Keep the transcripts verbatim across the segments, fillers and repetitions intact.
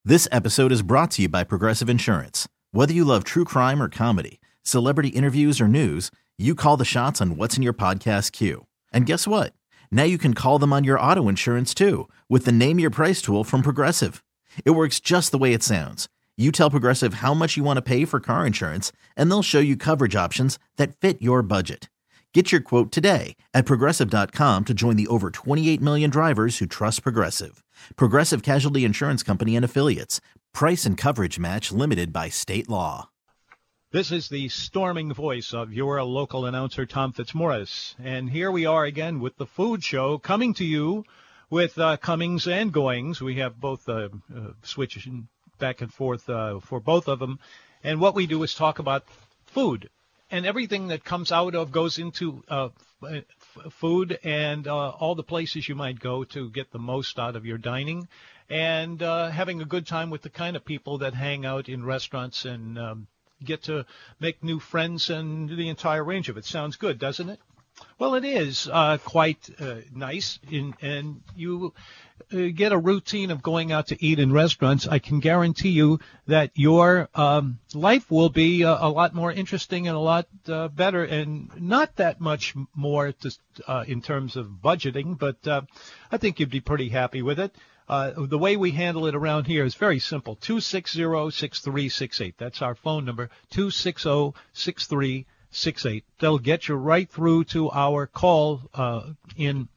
This episode is brought to you by Progressive Insurance. Whether you love true crime or comedy, celebrity interviews or news, you call the shots on what's in your podcast queue. And guess what? Now you can call them on your auto insurance too with the Name Your Price tool from Progressive. It works just the way it sounds. You tell Progressive how much you want to pay for car insurance, and they'll show you coverage options that fit your budget. Get your quote today at Progressive dot com to join the over twenty-eight million drivers who trust Progressive. Progressive Casualty Insurance Company and Affiliates. Price and coverage match limited by state law. This is the storming voice of your local announcer, Tom Fitzmaurice. And here we are again with the Food Show, coming to you with uh, comings and goings. We have both uh, uh, switching back and forth uh, for both of them. And what we do is talk about food. And everything that comes out of goes into uh, f- food and uh, all the places you might go to get the most out of your dining and uh, having a good time with the kind of people that hang out in restaurants and um, get to make new friends and the entire range of it. Sounds good, doesn't it? Well, it is uh, quite uh, nice, in, and you uh, get a routine of going out to eat in restaurants. I can guarantee you that your um, life will be uh, a lot more interesting and a lot uh, better, and not that much more to, uh, in terms of budgeting, but uh, I think you'd be pretty happy with it. Uh, the way we handle it around here is very simple. two six zero, six three six eight. That's our phone number, two six zero, six three six eight. They'll get you right through to our call uh, in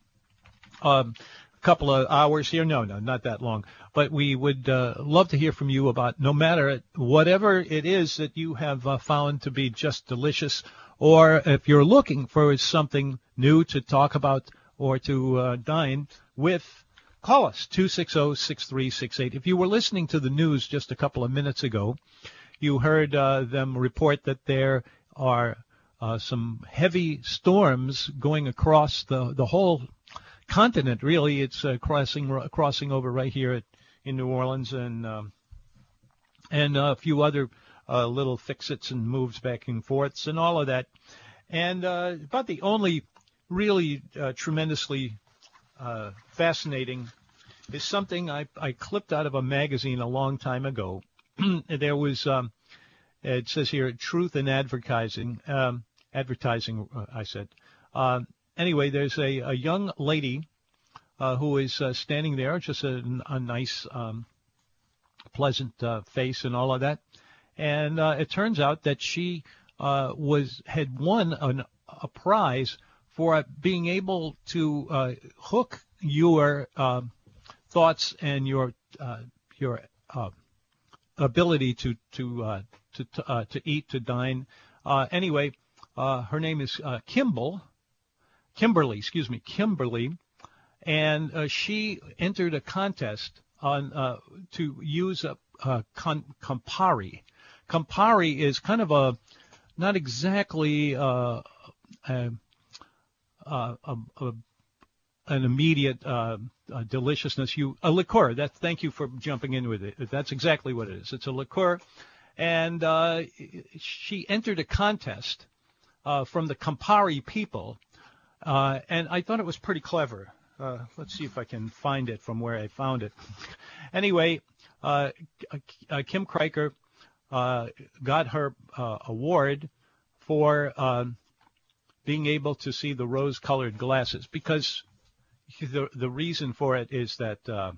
um, a couple of hours here. No, no, not that long. But we would uh, love to hear from you about no matter whatever it is that you have uh, found to be just delicious, or if you're looking for something new to talk about or to uh, dine with. Call us, two six zero, six three six eight. If you were listening to the news just a couple of minutes ago, you heard uh, them report that there are uh, some heavy storms going across the, the whole continent, really. It's uh, crossing crossing over right here at, in New Orleans and, um, and a few other uh, little fix-its and moves back and forths and all of that. And uh, about the only really uh, tremendously Uh, fascinating is something I, I clipped out of a magazine a long time ago. There was, um, it says here, Truth in Advertising, um, advertising, uh, I said. Uh, anyway, there's a, a young lady uh, who is uh, standing there, just a, a nice, um, pleasant uh, face and all of that. And uh, it turns out that she uh, was had won an, a prize for being able to uh, hook your uh, thoughts and your uh, your uh, ability to to uh, to to, uh, to eat, to dine. Uh, anyway, uh, her name is uh, Kimball, Kimberly, excuse me, Kimberly, and uh, she entered a contest on uh, to use a, a con- Campari. Campari is kind of a not exactly uh, a, Uh, a, a, an immediate uh, uh, deliciousness. You a liqueur. That. Thank you for jumping in with it. That's exactly what it is. It's a liqueur, and uh, she entered a contest uh, from the Campari people, uh, and I thought it was pretty clever. Uh, let's see if I can find it from where I found it. Anyway, uh, uh, Kim Kriker uh, got her uh, award for. Uh, being able to see the rose-colored glasses, because the the reason for it is that uh,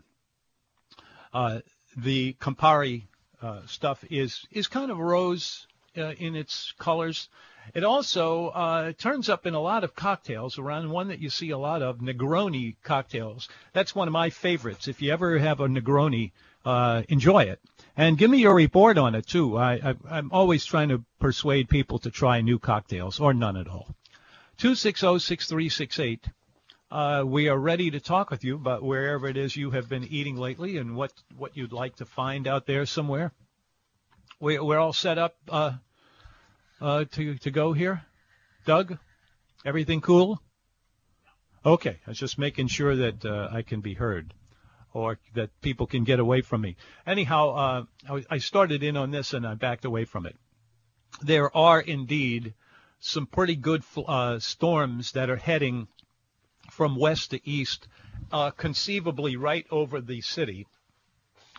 uh, the Campari uh, stuff is is kind of rose uh, in its colors. It also uh, turns up in a lot of cocktails. Around one that you see a lot of, Negroni cocktails. That's one of my favorites. If you ever have a Negroni, uh, enjoy it. And give me your report on it, too. I, I, I'm always trying to persuade people to try new cocktails, or none at all. two six zero, six three six eight. Uh, we are ready to talk with you about wherever it is you have been eating lately and what, what you'd like to find out there somewhere. We, we're all set up uh, uh, to, to go here. Doug, everything cool? Okay, I was just making sure that uh, I can be heard or that people can get away from me. Anyhow, uh, I, I started in on this and I backed away from it. There are indeed some pretty good uh, storms that are heading from west to east, uh, conceivably right over the city.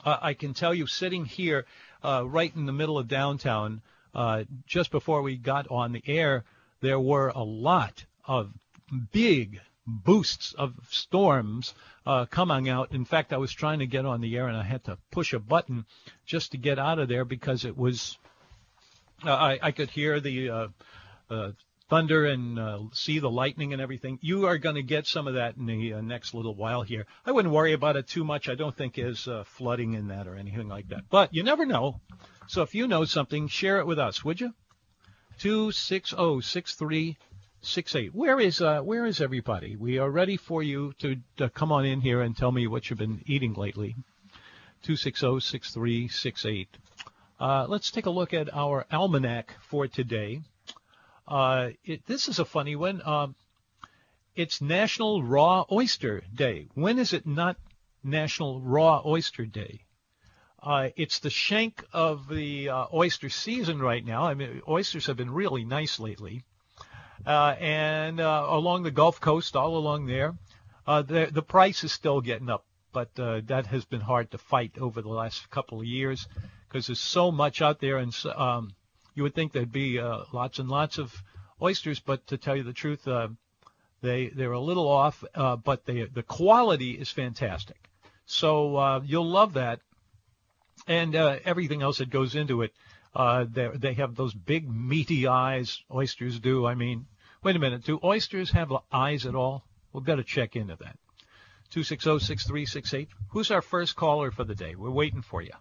Uh, I can tell you, sitting here uh, right in the middle of downtown, uh, just before we got on the air, there were a lot of big boosts of storms uh, coming out. In fact, I was trying to get on the air, and I had to push a button just to get out of there because it was uh, I, I could hear the uh, uh, thunder and uh, see the lightning and everything. You are going to get some of that in the uh, next little while here. I wouldn't worry about it too much. I don't think there's uh, flooding in that or anything like that. But you never know. So if you know something, share it with us, would you? two six zero, six three six eight. Where is uh, where is everybody? We are ready for you to, to come on in here and tell me what you've been eating lately. two six zero, six three six eight. Uh, let's take a look at our almanac for today. Uh, it, this is a funny one. Um, it's National Raw Oyster Day. When is it not National Raw Oyster Day? Uh, it's the shank of the uh, oyster season right now. I mean, oysters have been really nice lately. Uh, and uh, along the Gulf Coast, all along there, uh, the, the price is still getting up. But uh, that has been hard to fight over the last couple of years because there's so much out there. And um, you would think there'd be uh, lots and lots of oysters, but to tell you the truth, uh, they, they're a little off, uh, but they, the quality is fantastic. So uh, you'll love that. And uh, everything else that goes into it, uh, they have those big meaty eyes. Oysters do. I mean, wait a minute. Do oysters have eyes at all? We've got to check into that. two six zero, six three six eight. Who's our first caller for the day? We're waiting for you.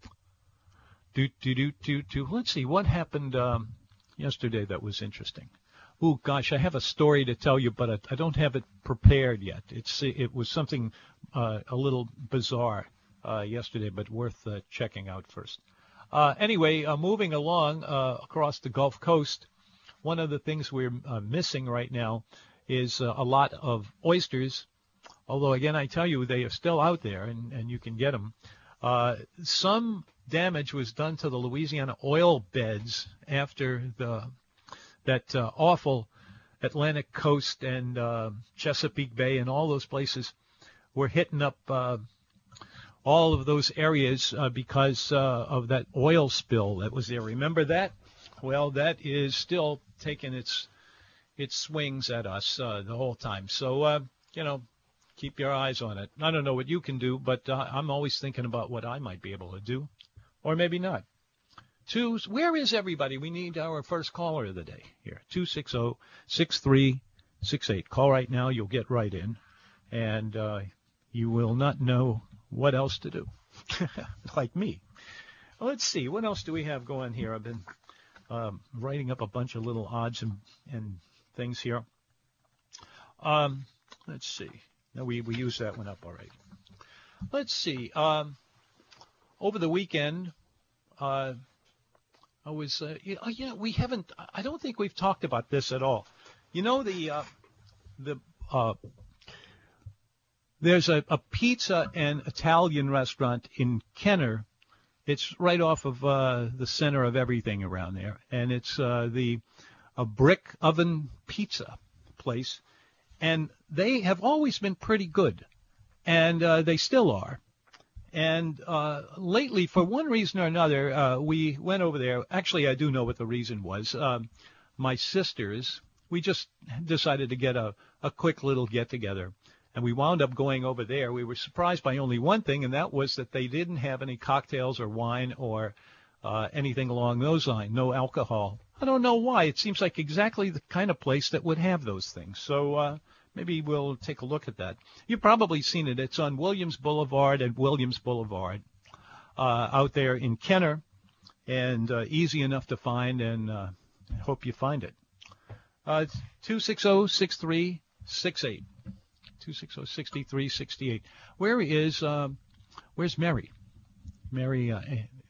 Do, do, do, do, do. Let's see. What happened um, yesterday that was interesting? Oh, gosh, I have a story to tell you, but I, I don't have it prepared yet. It's It was something uh, a little bizarre. Uh, yesterday, but worth uh, checking out first. Uh, anyway, uh, moving along uh, across the Gulf Coast, one of the things we're uh, missing right now is uh, a lot of oysters, although, again, I tell you, they are still out there, and, and you can get them. Uh, some damage was done to the Louisiana oil beds after the that uh, awful Atlantic coast and uh, Chesapeake Bay and all those places were hitting up uh, all of those areas uh, because uh, of that oil spill that was there. Remember that? Well, that is still taking its its swings at us uh, the whole time. So, uh, you know, keep your eyes on it. I don't know what you can do, but uh, I'm always thinking about what I might be able to do, or maybe not. Two, where is everybody? We need our first caller of the day here. two six zero, six three six eight. Call right now. You'll get right in, and uh, you will not know what else to do, like me. Well, let's see. What else do we have going here? I've been um, writing up a bunch of little odds and, and things here. Um, let's see. No, we, we used that one up all right. Let's see. Um, over the weekend, uh, I was, uh, you know, yeah, we haven't, I don't think we've talked about this at all. You know, the, uh, the, uh, There's a, a pizza and Italian restaurant in Kenner. It's right off of uh, the center of everything around there, and it's uh, the a brick oven pizza place, and they have always been pretty good, and uh, they still are. And uh, lately, for one reason or another, uh, we went over there. Actually, I do know what the reason was. Um, my sisters, we just decided to get a, a quick little get-together. And we wound up going over there. We were surprised by only one thing, and that was that they didn't have any cocktails or wine or uh, anything along those lines, no alcohol. I don't know why. It seems like exactly the kind of place that would have those things. So uh, maybe we'll take a look at that. You've probably seen it. It's on Williams Boulevard and Williams Boulevard uh, out there in Kenner, and uh, easy enough to find, and uh, I hope you find it. Uh, two six zero, six three six eight. two six zero, six three six eight. Where is, um, where's Mary? Mary, uh,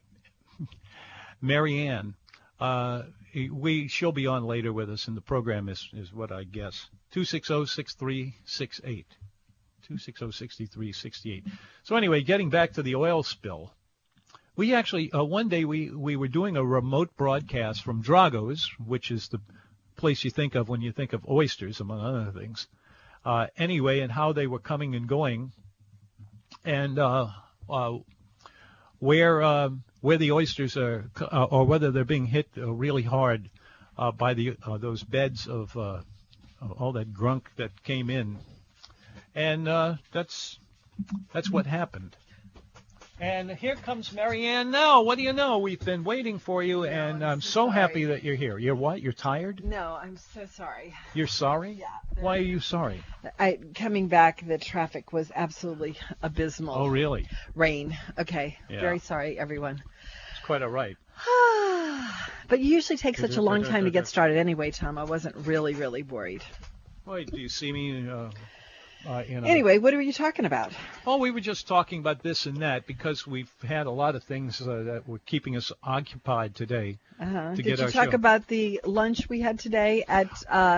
Mary Ann. Uh, we, she'll be on later with us, and the program is, is what I guess. two six zero, six three six eight. two six zero, six three six eight. So anyway, getting back to the oil spill. We actually, uh, one day we, we were doing a remote broadcast from Drago's, which is the place you think of when you think of oysters, among other things. Uh, anyway, and how they were coming and going. And uh, uh, where um, where the oysters are, uh, or whether they're being hit uh, really hard uh, by the uh, those beds of, uh, of all that grunk that came in, and uh, that's that's what happened. And here comes Marianne now. What do you know? We've been waiting for you, No, and I'm I'm so so sorry. happy that you're here. You're what? You're tired? No, I'm so sorry. You're sorry? Yeah. Why are you sorry? I coming back, the traffic was absolutely abysmal. Oh, really? Rain. Okay. Yeah. Very sorry, everyone. It's quite all right. But you usually take such a long time to get started anyway, Tom. I wasn't really, really worried. Wait, do you see me? Uh, uh, you know. Anyway, what were you talking about? Oh, we were just talking about this and that because we've had a lot of things uh, that were keeping us occupied today. Uh-huh. To Did get you our talk show. about the lunch we had today at uh,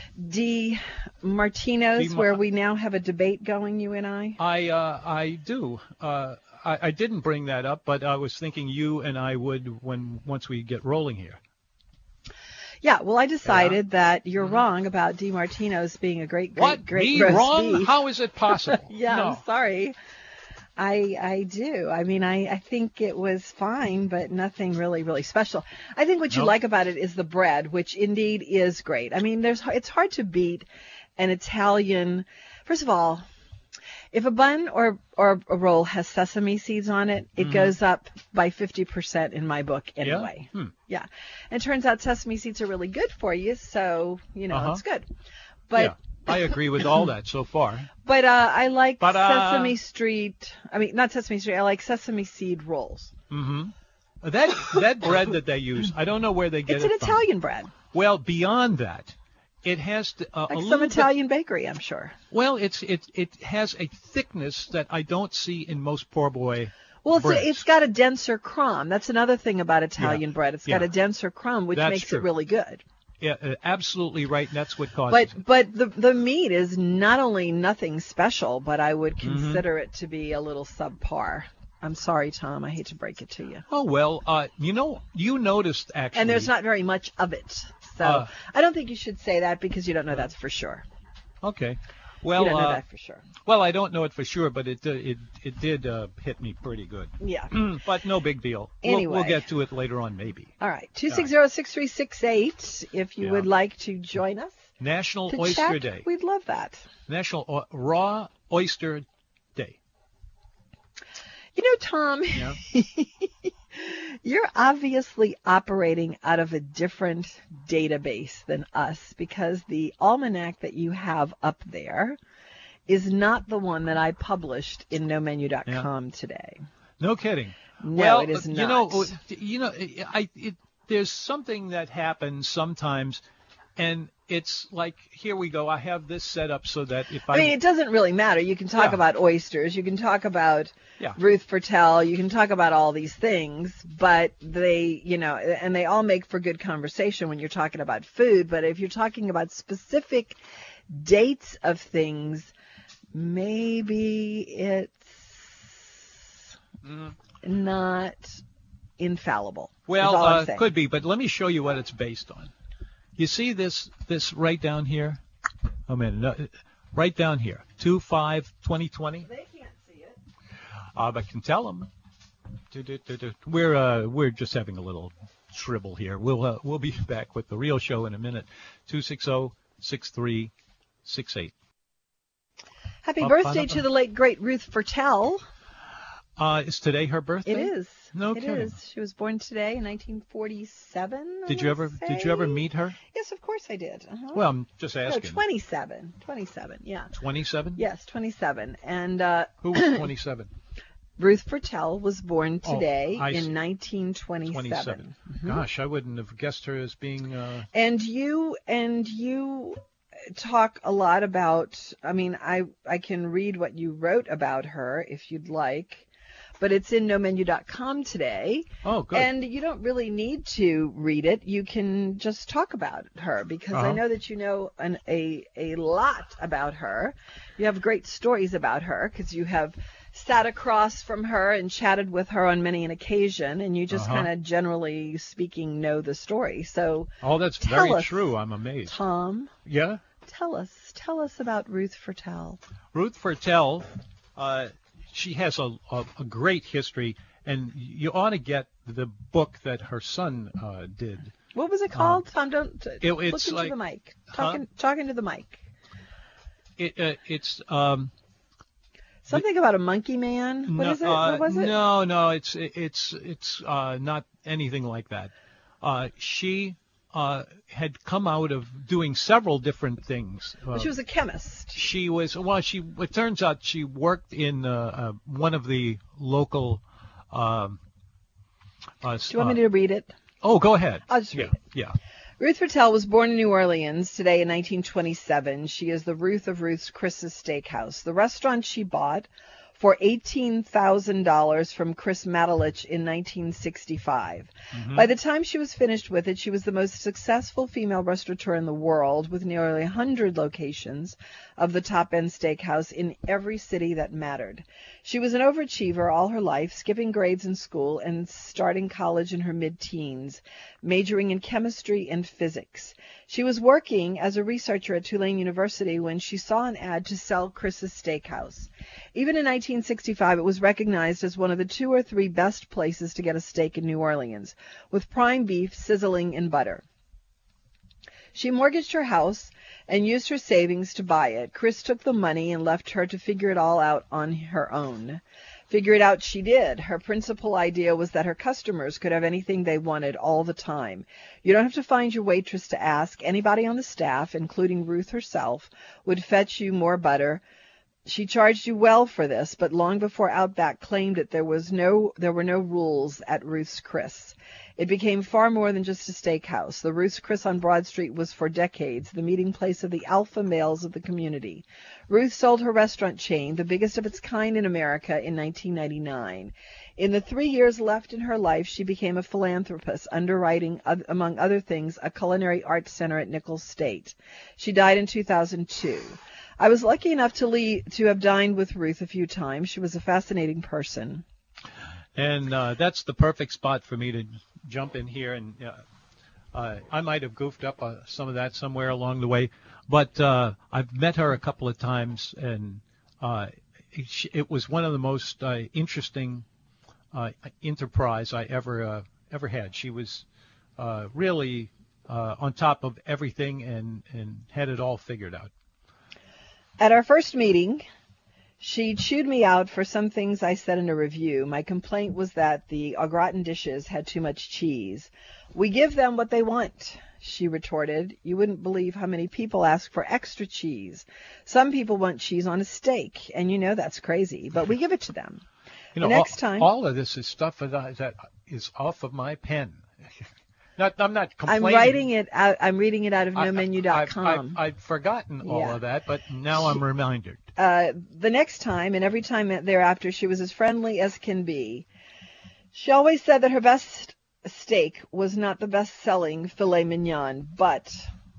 D. Martino's, D. Mar- where we now have a debate going, you and I? I uh, I do. Uh, I, I didn't bring that up, but I was thinking you and I would when once we get rolling here. Yeah, well, I decided that you're wrong about D. Martino's being a great, great, What? great Me roast wrong? beef. How is it possible? Yeah, No. I'm sorry. I I do. I mean, I, I think it was fine, but nothing really, really special. I think what you Nope. like about it is the bread, which indeed is great. I mean, there's it's hard to beat an Italian. First of all, if a bun or, or a roll has sesame seeds on it, it Mhm. goes up by fifty percent in my book anyway. Yeah? Hmm. Yeah. And it turns out sesame seeds are really good for you, so, you know, Uh-huh. it's good. But Yeah, I agree with all that so far. but uh, I like But, uh, Sesame Street. I mean, not Sesame Street. I like sesame seed rolls. Mm-hmm. That that bread that they use, I don't know where they get It's it an from. Italian bread, Well, beyond that, it has to, uh, like a some little bit. Italian bakery, I'm sure. Well, it's it it has a thickness that I don't see in most poor boy. Well, it's, breads. it's got a denser crumb. That's another thing about Italian Yeah. bread. It's got Yeah. a denser crumb, which That's makes true. it really good. Yeah, uh, absolutely right. And that's what causes But it. but the the meat is not only nothing special, but I would Mm-hmm. consider it to be a little subpar. I'm sorry, Tom. I hate to break it to you. Oh well, uh, you know, you noticed actually. And there's not very much of it. So Uh, I don't think you should say that because you don't know that's for sure. Okay. Well, you don't know uh, that for sure. well, I don't know it for sure, but it uh, it it did uh, hit me pretty good. Yeah. But no big deal. We'll, Anyway. we'll get to it later on, maybe. All right. two six zero, six three six eight if you Yeah. would like to join us National to Oyster chat. Day. We'd love that. National o- Raw Oyster Day. You know, Tom, Yeah. you're obviously operating out of a different database than us because the almanac that you have up there is not the one that I published in no menu dot com today. No kidding. No, well, it is uh, not. You know, you know, I it, there's something that happens sometimes, and it's like, here we go. I have this set up so that if I, I mean, it doesn't really matter. You can talk Yeah. about oysters. You can talk about Yeah. Ruth Fertel. You can talk about all these things, but they, you know, and they all make for good conversation when you're talking about food. But if you're talking about specific dates of things, maybe it's Mm. not infallible. is well, all I'm uh, saying. could be, but let me show you what it's based on. You see this this right down here? Oh man, no, right down here, two five twenty twenty. They can't see it. Uh, but can tell them. We're uh, we're just having a little scribble here. We'll uh, we'll be back with the real show in a minute. two six zero, six three six eight. Happy Up, birthday up, to up. the late great Ruth Fertel. Uh, is today her birthday? It is. No it kidding. is. She was born today in nineteen forty-seven. I Did you wanna ever did you ever say. meet her? Yes, of course I did. Uh-huh. Well, I'm just no, asking. twenty-seven. twenty-seven. Yeah. twenty-seven? Yes, twenty-seven. And uh, Who was twenty-seven? Ruth Fertel was born Oh, today I see. in nineteen twenty-seven. twenty-seven. Gosh, I wouldn't have guessed her as being. Uh, And you and you talk a lot about. I mean, I I can read what you wrote about her if you'd like. But it's in no menu dot com today. oh, good. And you don't really need to read it. You can just talk about her because I Uh-huh. know that you know an, a a lot about her. You have great stories about her because you have sat across from her and chatted with her on many an occasion, and you just Uh-huh. kind of generally speaking know the story. So, oh, that's tell very us. true. I'm amazed. Tom, Yeah? tell us, tell us about Ruth Fertel. Ruth Fertel, uh, she has a, a, a great history, and you ought to get the book that her son uh, did. What was it called? Um, Tom, don't it, look it's into like, the mic. Talking, huh? talking to the mic. It, uh, it's um, something the, about a monkey man. What no, is it? Uh, what was it? No, no, it's it's it's uh, not anything like that. Uh, she uh, had come out of doing several different things. Uh, well, she was a chemist. She was well. She it turns out she worked in uh, uh, one of the local. Um, uh, Do you want me to read it? Oh, go ahead. I'll just yeah, read it. Yeah. Ruth Fertel was born in New Orleans today in nineteen twenty-seven. She is the Ruth of Ruth's Chris's Steakhouse, the restaurant she bought for eighteen thousand dollars from Chris Matalich in nineteen sixty-five. Mm-hmm. By the time she was finished with it, she was the most successful female restaurateur in the world, with nearly one hundred locations of the top-end steakhouse in every city that mattered. She was an overachiever all her life, skipping grades in school and starting college in her mid-teens, majoring in chemistry and physics. She was working as a researcher at Tulane University when she saw an ad to sell Chris's Steakhouse. Even in nineteen sixty-five, it was recognized as one of the two or three best places to get a steak in New Orleans, with prime beef sizzling in butter. She mortgaged her house and used her savings to buy it. Chris took the money and left her to figure it all out on her own. Figure it out she did. Her principal idea was that her customers could have anything they wanted all the time. You don't have to find your waitress to ask. Anybody on the staff, including Ruth herself, would fetch you more butter. She charged you well for this, but long before Outback claimed it, there was no, there were no rules at Ruth's Chris. It became far more than just a steakhouse. The Ruth's Chris on Broad Street was for decades the meeting place of the alpha males of the community. Ruth sold her restaurant chain, the biggest of its kind in America, in nineteen ninety-nine. In the three years left in her life, she became a philanthropist, underwriting, among other things, a culinary arts center at Nichols State. She died in two thousand two. I was lucky enough to leave, to have dined with Ruth a few times. She was a fascinating person. And uh, that's the perfect spot for me to jump in here. And uh, uh, I might have goofed up uh, some of that somewhere along the way. But uh, I've met her a couple of times, and uh, it, it was one of the most uh, interesting uh, enterprise I ever uh, ever had. She was uh, really uh, on top of everything and, and had it all figured out. At our first meeting, she chewed me out for some things I said in a review. My complaint was that the au gratin dishes had too much cheese. We give them what they want, she retorted. You wouldn't believe how many people ask for extra cheese. Some people want cheese on a steak, and you know that's crazy, but we give it to them. You know, the next all, time, all of this is stuff that, I, that is off of my pen. Not, I'm not complaining. I'm writing it out. I'm reading it out of no menu dot com. I've, I've, I've forgotten all yeah. of that, but now I'm reminded. Uh, the next time and every time thereafter, she was as friendly as can be. She always said that her best steak was not the best-selling filet mignon, but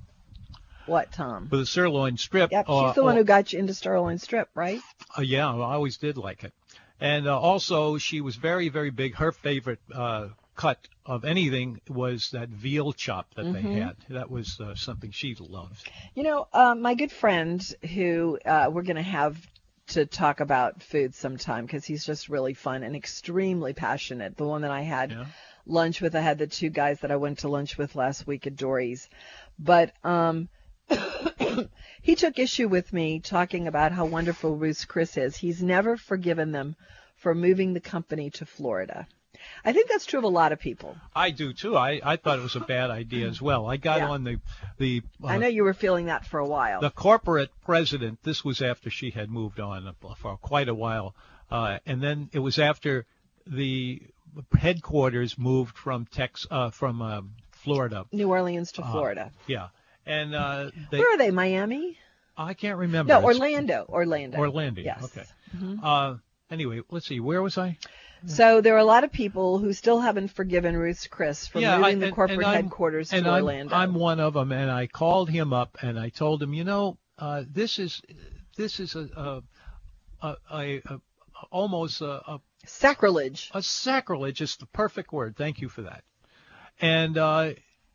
what, Tom? With a sirloin strip. Yep, she's uh, the one uh, who got you into sirloin strip, right? Uh, yeah, I always did like it. And uh, also, she was very, very big. Her favorite uh, cut of anything was that veal chop that mm-hmm. they had. That was uh, something she loved. You know, uh, my good friend who uh, we're going to have to talk about food sometime because he's just really fun and extremely passionate. The one that I had yeah. lunch with, I had the two guys that I went to lunch with last week at Dory's. But um, he took issue with me talking about how wonderful Ruth's Chris is. He's never forgiven them for moving the company to Florida. I think that's true of a lot of people. I do too. I, I thought it was a bad idea as well. I got yeah. on the the. Uh, I know you were feeling that for a while. The corporate president. This was after she had moved on for quite a while, uh, and then it was after the headquarters moved from Tex uh, from uh, Florida, New Orleans to Florida. Uh, yeah, and uh, they, where are they? Miami? I can't remember. No, Orlando. Orlando. Orlando. Yes. Okay. Mm-hmm. Uh, anyway, let's see. Where was I? So there are a lot of people who still haven't forgiven Ruth's Chris for yeah, moving I, the corporate and headquarters and to I'm, Orlando. I'm one of them, and I called him up and I told him, you know, uh, this is this is a a, a, a, a almost a, a sacrilege. A sacrilege is the perfect word. Thank you for that. And uh,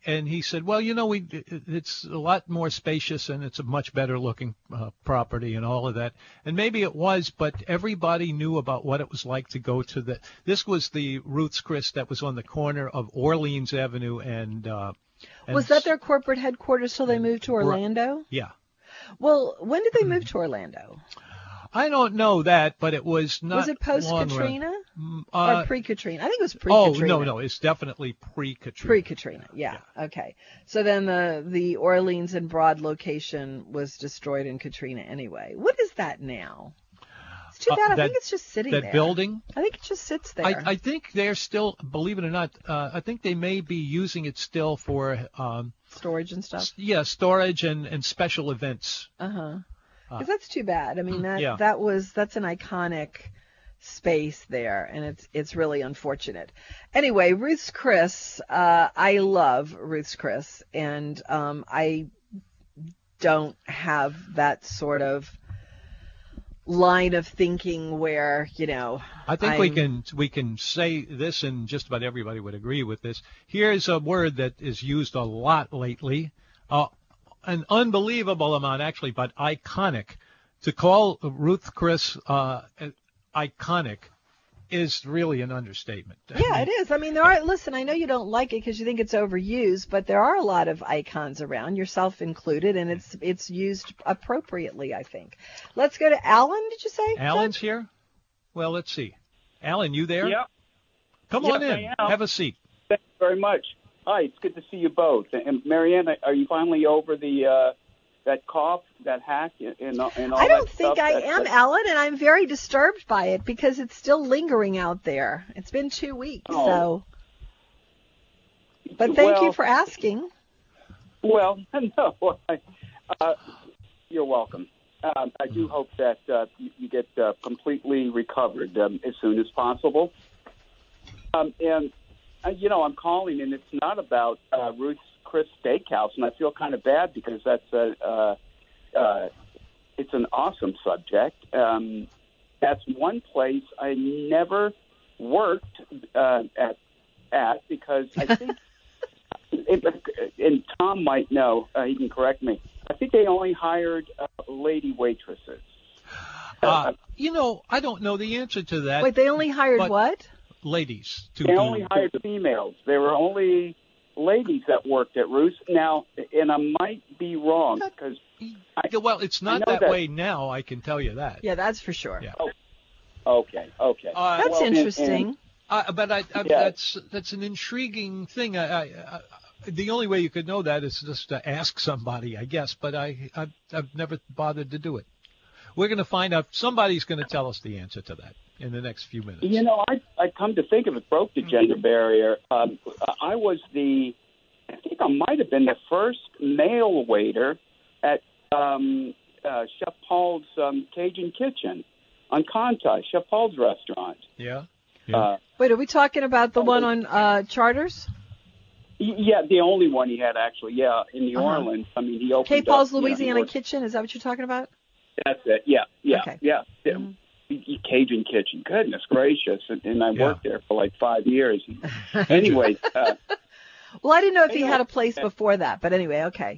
and he said, well, you know, we it's a lot more spacious and it's a much better looking uh, property and all of that. And maybe it was, but everybody knew about what it was like to go to the. This was the Ruth's Chris that was on the corner of Orleans Avenue and. Uh, and was that their corporate headquarters till they moved to Orlando? Yeah. Well, when did they move to Orlando? I don't know that, but it was not. Was it post Katrina uh, or pre Katrina? I think it was pre Katrina. Oh no, no, it's definitely pre Katrina. Pre Katrina, yeah. yeah. Okay. So then the the Orleans and Broad location was destroyed in Katrina anyway. What is that now? It's too bad. Uh, that, I think it's just sitting that there. That building? I think it just sits there. I, I think they're still, believe it or not, uh, I think they may be using it still for um, storage and stuff. Yeah, storage and, and special events. Uh huh. Because that's too bad. I mean, that yeah. that was that's an iconic space there, and it's it's really unfortunate. Anyway, Ruth's Chris, uh, I love Ruth's Chris, and um, I don't have that sort of line of thinking where, you know. I think I'm, we can we can say this, and just about everybody would agree with this. Here's a word that is used a lot lately. Uh, An unbelievable amount, actually, but iconic. To call Ruth Chris uh, iconic is really an understatement. Yeah, it is. I mean, there are. Listen, I know you don't like it because you think it's overused, but there are a lot of icons around, yourself included, and it's it's used appropriately, I think. Let's go to Alan. Did you say? Alan's here. Well, let's see. Alan, you there? Yep. Come yes, on in. I am. Have a seat. Thank you very much. Hi, it's good to see you both. And Marianne, are you finally over the uh, that cough, that hack, and, and all that I don't think stuff? I That's, am, that's... Alan, and I'm very disturbed by it because it's still lingering out there. It's been two weeks, Oh. so. But thank well, you for asking. Well, no, I, uh, you're welcome. Um, I do hope that uh, you, you get uh, completely recovered um, as soon as possible. Um, and. Uh, you know, I'm calling, and it's not about uh, Ruth's Chris Steakhouse, and I feel kind of bad because that's a, uh, uh, it's an awesome subject. Um, that's one place I never worked uh, at, at because I think, it, and Tom might know, uh, he can correct me, I think they only hired uh, lady waitresses. Uh, you know, I don't know the answer to that. Wait, they only hired but- what? Ladies to They do. only hired females. There were only ladies that worked at Ruth's. Now, and I might be wrong because well, it's not that, that way now. I can tell you that. Yeah, that's for sure. Yeah. Oh, okay, okay. Uh, That's well, and- interesting. and- Uh, but I, I, Yeah. that's that's an intriguing thing. I, I, I, the only way you could know that is just to ask somebody, I guess. But I, I've, I've never bothered to do it. We're going to find out. Somebody's going to tell us the answer to that in the next few minutes. You know, I, I come to think of it, broke the gender barrier. Um, I was the, I think I might have been the first male waiter at um, uh, Chef Paul's um, Cajun Kitchen on Conti, Chef Paul's restaurant. Yeah. yeah. Uh, Wait, are we talking about the one on uh, Charters? y- yeah, the only one he had actually. Yeah, in New Uh-huh. Orleans. I mean, he opened K. Paul's up, you know, he Louisiana worked- Kitchen? Is that what you're talking about? That's it. Yeah, yeah, Okay. yeah. Mhm. Cajun Kitchen. Goodness gracious. And, and I Yeah. worked there for like five years. Anyway, uh, Well, I didn't know if he Anyway, had a place before that, but anyway, okay.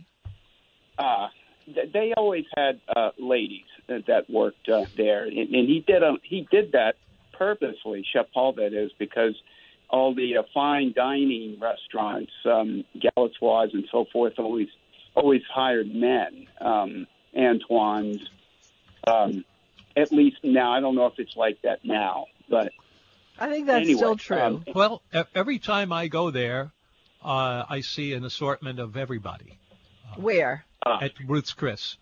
uh, th- they always had uh, ladies that, that worked uh, there, and, and he did a, he did that purposely, Chef Paul, that is, because all the uh, fine dining restaurants, um, Galatoire's and so forth, always always hired men. Um, Antoine's, um, at least now. I don't know if it's like that now, but I think that's anyway, still true. um, Well, e- every time I go there, uh, I see an assortment of everybody Where? uh, at Ruth's Chris.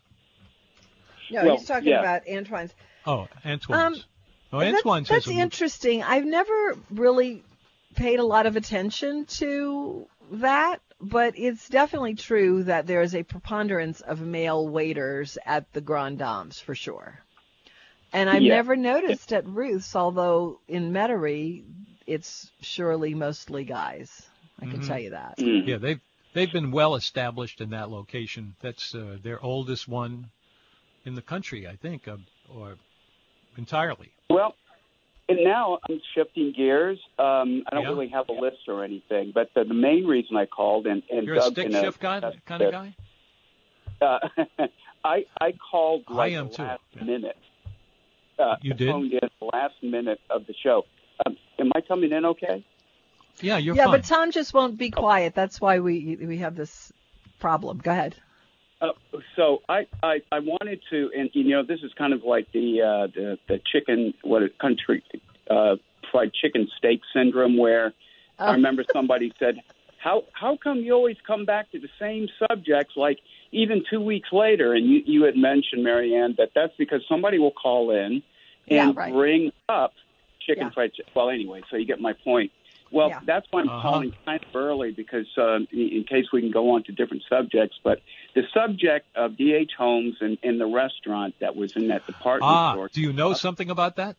No, well, he's talking yeah. about Antoine's. Oh, Antoine's. Um, oh, And Antoine's that's has that's a- interesting. I've never really paid a lot of attention to that, but it's definitely true that there is a preponderance of male waiters at the Grand Dames for sure. And I've Yeah. never noticed at Ruth's, although in Metairie it's surely mostly guys. I can Mhm. tell you that. mm. Yeah, they've they've been well established in that location. That's uh, their oldest one in the country, I think, uh, or entirely. Well, and now I'm shifting gears. Um, I don't Yeah. really have a list or anything, but the, the main reason I called and, and You're Doug a stick can, uh, shift guy, kind of guy? Uh, I I called I like am the too. last Yeah. minute. Uh, You did? Phoned in the last minute of the show. Um, am I coming in okay? Yeah, you're yeah, fine. but Tom just won't be quiet. That's why we we have this problem. Go ahead. Uh, so I, I I wanted to, and you know, this is kind of like the uh, the the chicken what is country uh, fried chicken steak syndrome, where Oh. I remember somebody said, "How how come you always come back to the same subjects, like even two weeks later?" And you you had mentioned, Marianne, that that's because somebody will call in and Yeah, right. bring up chicken Yeah. fried chicken. Well, anyway, so you get my point. Well, Yeah. that's why I'm Uh-huh. calling kind of early because uh, in, in case we can go on to different subjects. But the subject of D H Homes and, and the restaurant that was in that department ah, store. do you know something about that?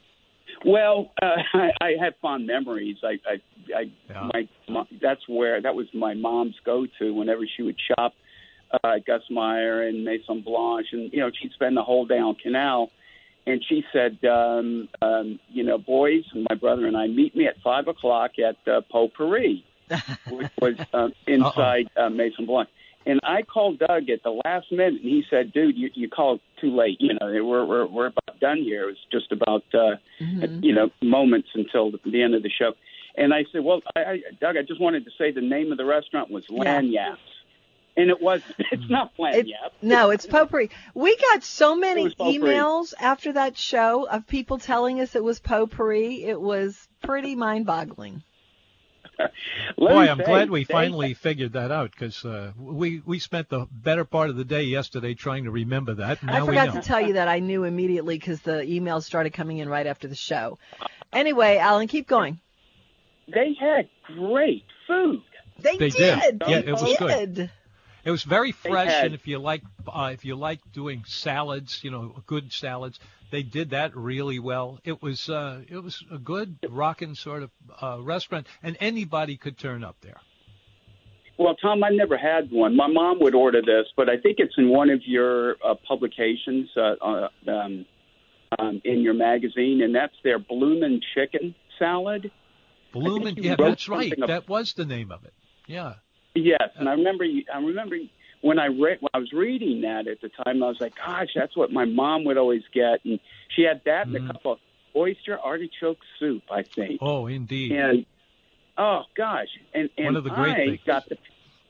Well, uh, I, I had fond memories. I, I, I Yeah. my, my that's where that was my mom's go-to whenever she would shop uh, Gus Meyer and Maison Blanche, and you know she'd spend the whole day on Canal. And she said, um, um, you know, boys, my brother and I, meet me at five o'clock at uh, Potpourri, which was um, inside uh, Maison Blanche. And I called Doug at the last minute, and he said, dude, you, you called too late. You know, we're, we're, we're about done here. It was just about, uh, Mhm. you know, moments until the, the end of the show. And I said, well, I, I, Doug, I just wanted to say the name of the restaurant was Lagniappe. And it wasn't. It's not It, Lagniappe. no, it's potpourri. We got so many was potpourri. emails after that show of people telling us it was potpourri. It was pretty mind-boggling. Let Boy, me I'm say, glad we they- finally figured that out because uh, we we spent the better part of the day yesterday trying to remember that. And I now forgot we know. to tell you that I knew immediately because the emails started coming in right after the show. Anyway, Alan, keep going. They had great food. They, They did. did. They Yeah, it was good. did. It was very fresh, had- and if you like, uh, if you like doing salads, you know, good salads, they did that really well. It was, uh, it was a good, rockin' sort of uh, restaurant, and anybody could turn up there. Well, Tom, I never had one. My mom would order this, but I think it's in one of your uh, publications uh, uh, um, um, in your magazine, and that's their Bloomin' Chicken Salad. Bloomin', you yeah, wrote that's right. something ab- That was the name of it. Yeah. Yes, and I remember. I remember when I read when I was reading that at the time. I was like, "Gosh, that's what my mom would always get." And she had that and Mhm. a cup of oyster artichoke soup, I think. Oh, indeed. And oh gosh, and and One of the great I things. got the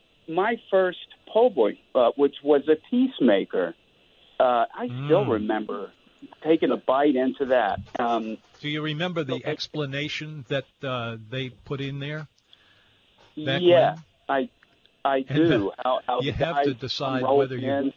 my first po' boy, uh, which was a peacemaker. Uh, I still Mm. remember taking a bite into that. Um, Do you remember the Okay. explanation that uh, they put in there? Back yeah, when? I I And do. then How, how you the have guys to decide rolled whether you- in.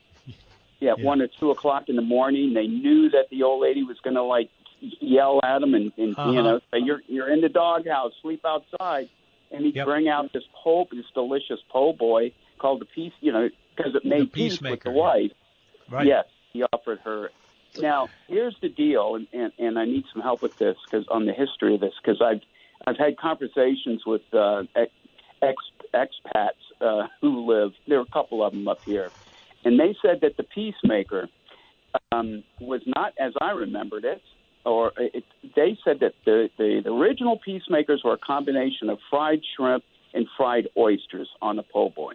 Yeah, at Yeah. one or two o'clock in the morning, they knew that the old lady was going to like yell at them and, and Uh-huh. you know say you're you're in the doghouse, sleep outside, and he'd Yep. bring out this po this delicious po' boy called the peace, you know, because it made peace with peacemaker, the yeah. wife. Right. Yes, he offered her. Now, here's the deal, and, and, and I need some help with this because on the history of this, because I've I've had conversations with uh, ex expats uh, who live. There are a couple of them up here, and they said that the peacemaker um, was not as I remembered it, or it, they said that the, the the original peacemakers were a combination of fried shrimp and fried oysters on a po' boy.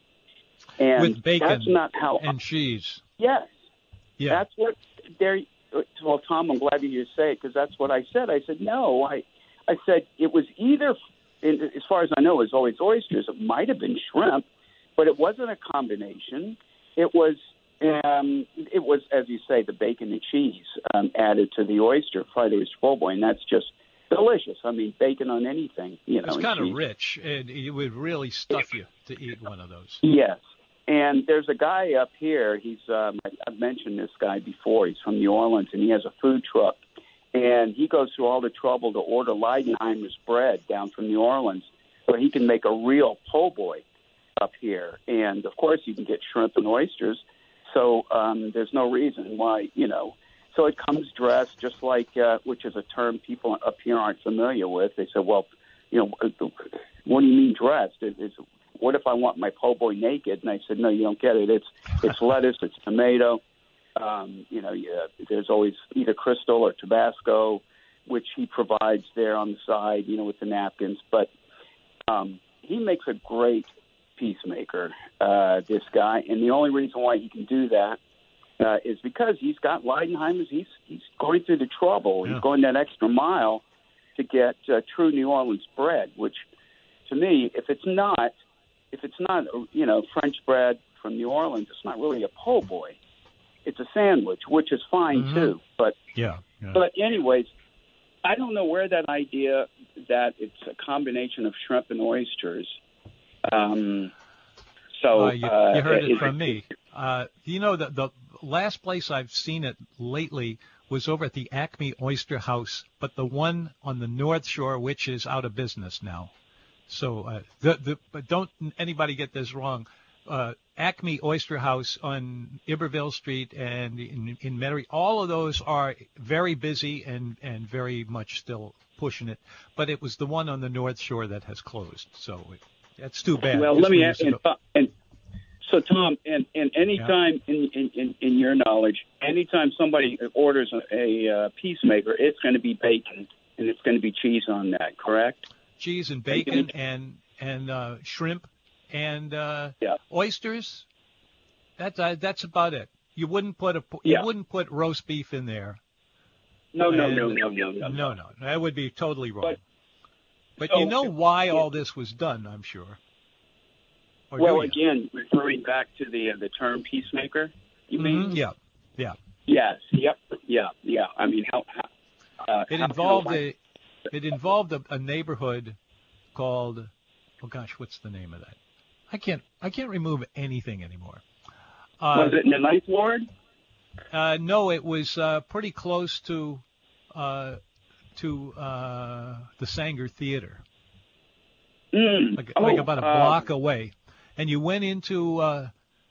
And With bacon that's not how. and cheese. Yes. Yeah. That's what there. Well, Tom, I'm glad to hear you say it because that's what I said. I said no. I, I said it was either, as far as I know, it was always oysters. It might have been shrimp, but it wasn't a combination. It was, um, it was as you say, the bacon and cheese um, added to the oyster, fried oyster po' boy, and that's just delicious. I mean, bacon on anything, you know. It's and kind of cheese. rich, and it would really stuff you to eat one of those. Yes. And there's a guy up here. He's um, I- I've mentioned this guy before. He's from New Orleans, and he has a food truck. And he goes through all the trouble to order Leidenheimer's bread down from New Orleans so he can make a real po' boy up here. And, of course, you can get shrimp and oysters. So um, there's no reason why, you know. So it comes dressed just like, uh, which is a term people up here aren't familiar with. They say, well, you know, what do you mean dressed? It, it's what if I want my po' boy naked? And I said, no, you don't get it. It's it's lettuce, it's tomato. Um, you know, yeah, there's always either Crystal or Tabasco. which he provides there on the side, you know, with the napkins. But um, he makes a great peacemaker, uh, this guy. And the only reason why he can do that uh, is because he's got Leidenheimers. He's, he's going through the trouble. Yeah. He's going that extra mile to get uh, true New Orleans bread, which to me, if it's not, if it's not, you know, French bread from New Orleans, it's not really a po' boy. It's a sandwich, which is fine Mm-hmm. too. But Yeah. yeah. but anyways, I don't know where that idea that it's a combination of shrimp and oysters. Um, so Uh, you, uh, you heard it is from me. Uh, you know, the, the last place I've seen it lately was over at the Acme Oyster House, but the one on the North Shore, which is out of business now. So, uh, the, the, but don't anybody get this wrong. Uh, Acme Oyster House on Iberville Street and in, in Metairie, all of those are very busy and, and very much still pushing it. But it was the one on the North Shore that has closed. So it, that's too bad. Well, Just let me we ask used to and, go- and so Tom, and, and any time in, in, in, in your knowledge, anytime somebody orders a, a uh, peacemaker, it's going to be bacon and it's going to be cheese on that, correct? cheese and bacon and and uh, shrimp and uh, Yeah. oysters. That's uh, that's about it. You wouldn't put a you Yeah. wouldn't put roast beef in there. No, no, And- no, no, no, no, No, no, that would be totally wrong. But- But, so- you know why all this was done, I'm sure. Or Well, do you? again, referring back to the uh, the term peacemaker, you mean? Mhm, yeah, yeah. Yes. Yep. Yeah. Yeah. I mean, how? how uh, It how- involved how- a it involved a, a neighborhood called, oh gosh, what's the name of that? I can't I can't remove anything anymore. Uh, Was it in the Ninth Ward? Uh, no, it was uh, pretty close to uh, to uh, the Sanger Theater, Mm. like, oh, like about a uh, block away. And you went into uh,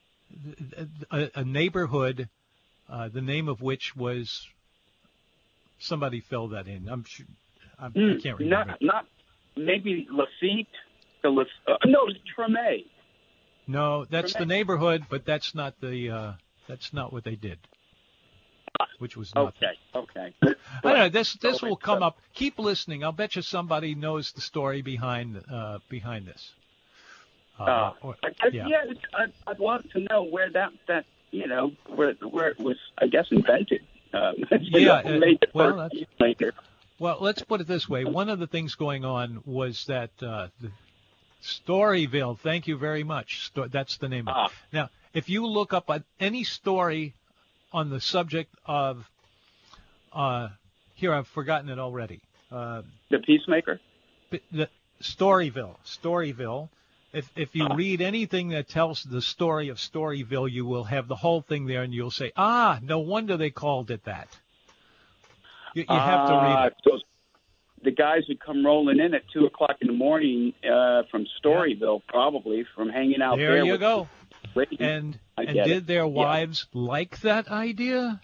a, a neighborhood, uh, the name of which was somebody filled that in. I'm sure I'm, I mm, can't remember. Not, not maybe Lafitte. The La, uh, no, it's Treme. No, that's the neighborhood, but that's not the uh, that's not what they did. Which was nothing. Okay. Okay. I don't know. This this So will it's, come uh, up. Keep listening. I'll bet you somebody knows the story behind uh, behind this. Uh, Uh, or- I guess, yeah. yeah, it's, I'd, I'd love to know where that that you know where where it was, I guess, invented. Um, you Yeah, know, uh, made the well, first that's- peacemaker. Well, let's put it this way. One of the things going on was that uh, the Storyville. Thank you very much. Sto- that's the name of it. Ah. Now, if you look up on any story on the subject of, uh, here I've forgotten it already. Uh, The peacemaker. the Storyville, Storyville. If if you read anything that tells the story of Storyville, you will have the whole thing there, and you'll say, ah, no wonder they called it that. You, you have to read it. Uh, those, the guys would come rolling in at two o'clock in the morning uh, from Storyville, probably from hanging out there. There you with go. ladies. And I and get did it. their Yeah. wives like that idea?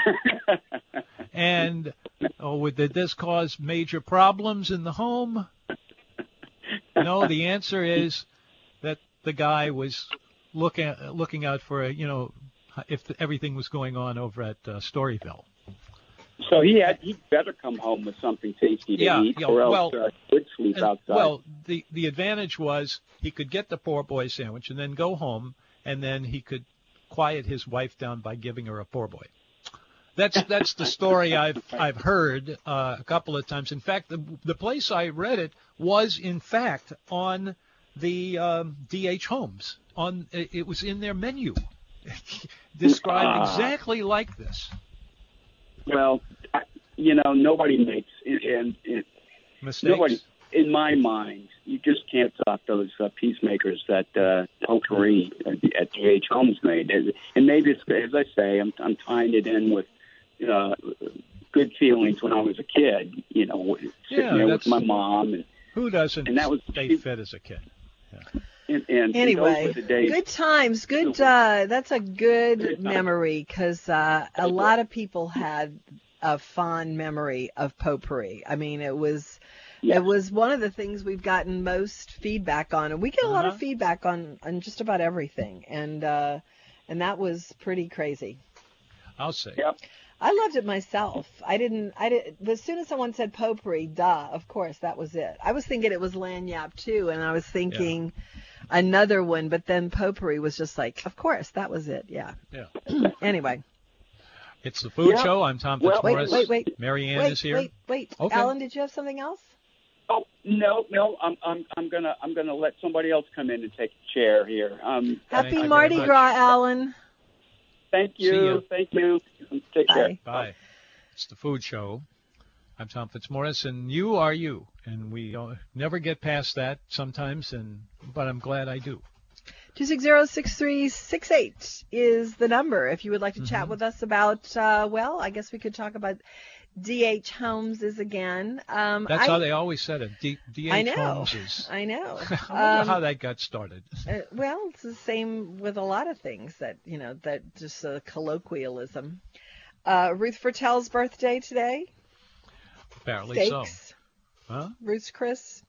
And oh, did this cause major problems in the home? No, the answer is that the guy was looking looking out for, you know, if the, everything was going on over at uh, Storyville. So he had he better come home with something tasty to Yeah, eat, yeah, or else well, uh, he would sleep And- outside. Well, the the advantage was he could get the poor boy sandwich and then go home, and then he could quiet his wife down by giving her a poor boy. That's that's the story I've I've heard uh, a couple of times. In fact, the the place I read it was in fact on the um, D H Homes. On it it was in their menu, described Ah. exactly like this. Well, I, you know, nobody makes and, and Mistakes. nobody, in my mind, you just can't stop those uh, peacemakers that uh, Potpourri at, at D H Homes made. And, and maybe it's, as I say, I'm, I'm tying it in with uh, good feelings when I was a kid. You know, sitting Yeah, there that's- with my mom, and Who doesn't And that was- stay fit as a kid? Yeah. and, and Anyway, those were the days. good times. Good. Uh, that's a good, Good times. memory because uh, a lot of people had a fond memory of potpourri. I mean, it was Yes. it was one of the things we've gotten most feedback on, and we get a lot of Uh-huh. feedback on on just about everything, and uh, and that was pretty crazy. I'll say. Yep. I loved it myself. I didn't, I didn't, but as soon as someone said potpourri, duh, of course, that was it. I was thinking it was lagniappe too, and I was thinking yeah. another one, but then potpourri was just like, of course, that was it, yeah. Yeah. Anyway. It's the Food Yeah. Show. I'm Tom Well, Fitzmaurice. wait, wait, wait. Mary Ann wait, is here. Wait, wait, Okay. Alan, did you have something else? Oh no, no, I'm I'm I'm gonna I'm gonna let somebody else come in and take a chair here. Um, Thank Happy you Mardi very much. Gras, Alan. thank See ya. you, thank you. Take care. Bye. Bye. It's the Food Show. I'm Tom Fitzmaurice, and you are you, and we don't, never get past that sometimes. And but I'm glad I do. two six zero, six three six eight is the number if you would like to chat Mm-hmm. with us about, uh, well, I guess we could talk about D H Homes is again. Um, That's I, how they always said it. D- DH I know. Homes is. I know. I wonder Um, how that got started. uh, well, it's the same with a lot of things that, you know, that just a colloquialism. Uh, Ruth Fertel's birthday today. Apparently so. Steaks. Huh? Ruth's Chris.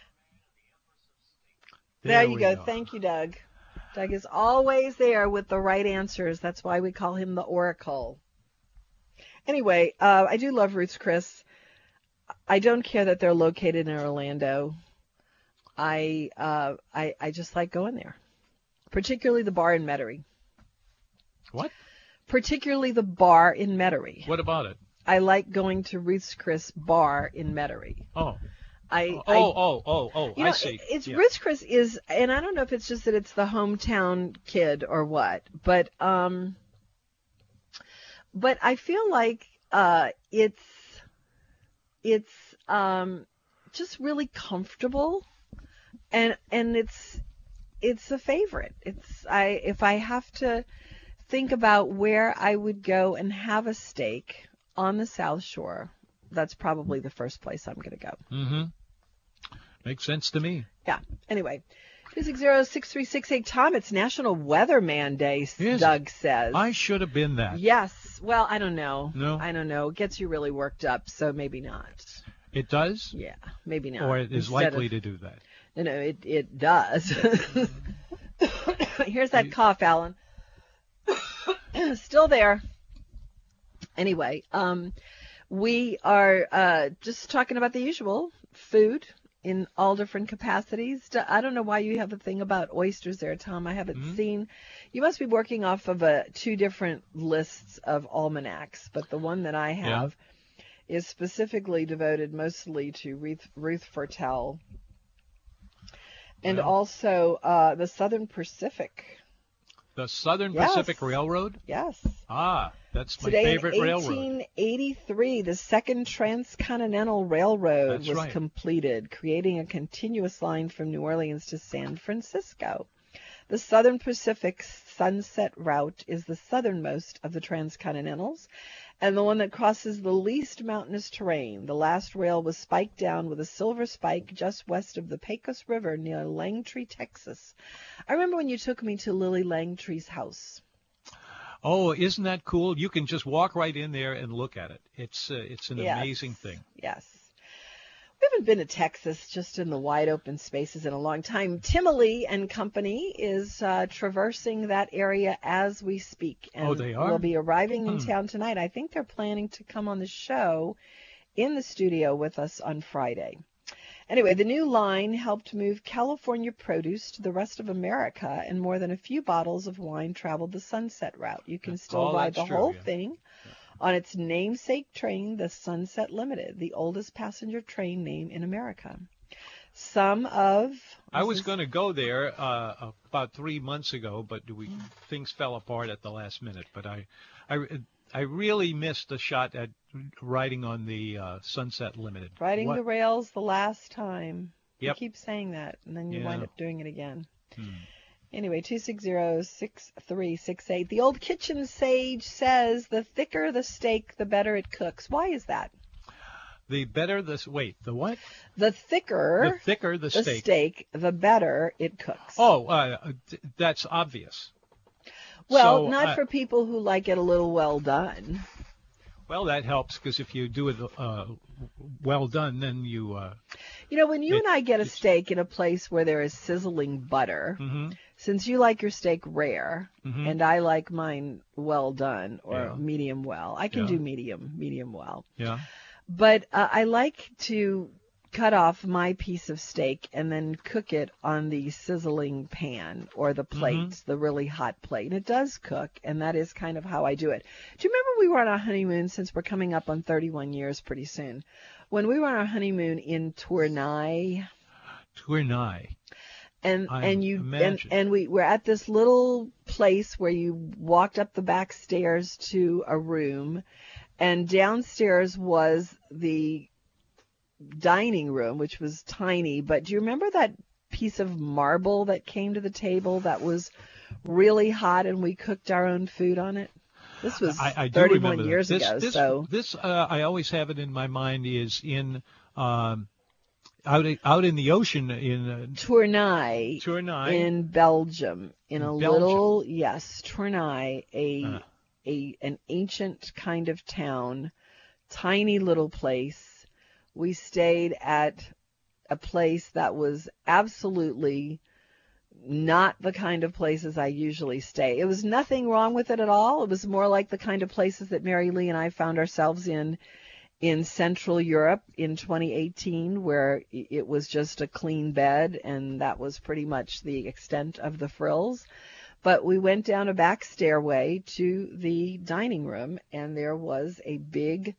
There, you we go. Thank you, Doug. Doug is always there with the right answers. That's why we call him the Oracle. Anyway, uh, I do love Ruth's Chris. I don't care that they're located in Orlando. I uh, I I just like going there, particularly the bar in Metairie. What? Particularly the bar in Metairie. What about it? I like going to Ruth's Chris bar in Metairie. Oh. I, Oh, I oh, oh, oh, You know, I see. it- it's Yeah. Ruth's Chris is, and I don't know if it's just that it's the hometown kid or what, but um, but I feel like uh, it's it's um, just really comfortable, and and it's it's a favorite. It's I if I have to think about where I would go and have a steak on the South Shore, that's probably the first place I'm going to go. Mm-hmm. Makes sense to me. Yeah. Anyway, two six zero, six three six eight. Tom, it's National Weatherman Day, Is Doug says. I should have been that. Yes. Well, I don't know. No? I don't know. It gets you really worked up, so maybe not. It does? Yeah, maybe not. Or it is Instead likely of, to do that. No, no, it, it does. Here's that cough, Alan. Still there. Anyway, um, we are uh, just talking about the usual food in all different capacities. I don't know why you have a thing about oysters there, Tom. I haven't Mm-hmm. seen. You must be working off of a, two different lists of almanacs, but the one that I have is specifically devoted mostly to Ruth, Ruth Fertel and Well. also uh, the Southern Pacific. The Southern Yes. Pacific Railroad? Yes. Ah, that's my Today favorite in railroad. eighteen eighty-three, the Second Transcontinental Railroad That's was right. completed, creating a continuous line from New Orleans to San Francisco. The Southern Pacific Sunset Route is the southernmost of the transcontinentals and the one that crosses the least mountainous terrain. The last rail was spiked down with a silver spike just west of the Pecos River near Langtree, Texas. I remember when you took me to Lily Langtree's house. Oh, isn't that cool? You can just walk right in there and look at it. It's uh, it's an Yes. amazing thing. Yes. We haven't been to Texas just in the wide open spaces in a long time. Timely and Company is uh, traversing that area as we speak. And Oh, they are? will be arriving in Hmm. town tonight. I think they're planning to come on the show in the studio with us on Friday. Anyway, the new line helped move California produce to the rest of America, and more than a few bottles of wine traveled the Sunset Route. You can still Oh, ride that's the true, whole yeah. thing on its namesake train, the Sunset Limited, the oldest passenger train name in America. Some of... I was this is- going to go there uh, about three months ago, but we things fell apart at the last minute. But I, I, I really missed a shot at riding on the uh, Sunset Limited. Riding What- the rails the last time. Yep. You keep saying that, and then you Yeah. wind up doing it again. Hmm. Anyway, two six zero, six three six eight. The old kitchen sage says the thicker the steak, the better it cooks. Why is that? The better the wait, the what? The thicker The thicker the, the steak. steak, the better it cooks. Oh, uh, th- that's obvious. well, so, not uh, for people who like it a little well done. Well, that helps because if you do it uh, well done, then you. Uh, You know, when you It- and I get a it's- steak in a place where there is sizzling butter, mhm. since you like your steak rare, Mm-hmm. and I like mine well done or Yeah. medium well, I can Yeah. do medium, medium well. Yeah. But uh, I like to cut off my piece of steak and then cook it on the sizzling pan or the plate, Mm-hmm. the really hot plate. And it does cook, and that is kind of how I do it. Do you remember we were on our honeymoon, since we're coming up on thirty-one years pretty soon, when we were on our honeymoon in Tournai? Tournai. And I and you and, imagine. and we were at this little place where you walked up the back stairs to a room, and downstairs was the dining room, which was tiny. But do you remember that piece of marble that came to the table that was really hot, and we cooked our own food on it? This was I, I do thirty-one remember that. years this, ago. This, so this uh, I always have it in my mind is in um, out out in the ocean in uh, Tournai, Tournai. in Belgium, in In a Belgium. little yes, Tournai, a Uh. a an ancient kind of town, tiny little place. We stayed at a place that was absolutely not the kind of places I usually stay. It was nothing wrong with it at all. It was more like the kind of places that Mary Lee and I found ourselves in in Central Europe in twenty eighteen, where it was just a clean bed, and that was pretty much the extent of the frills. But we went down a back stairway to the dining room, and there was a big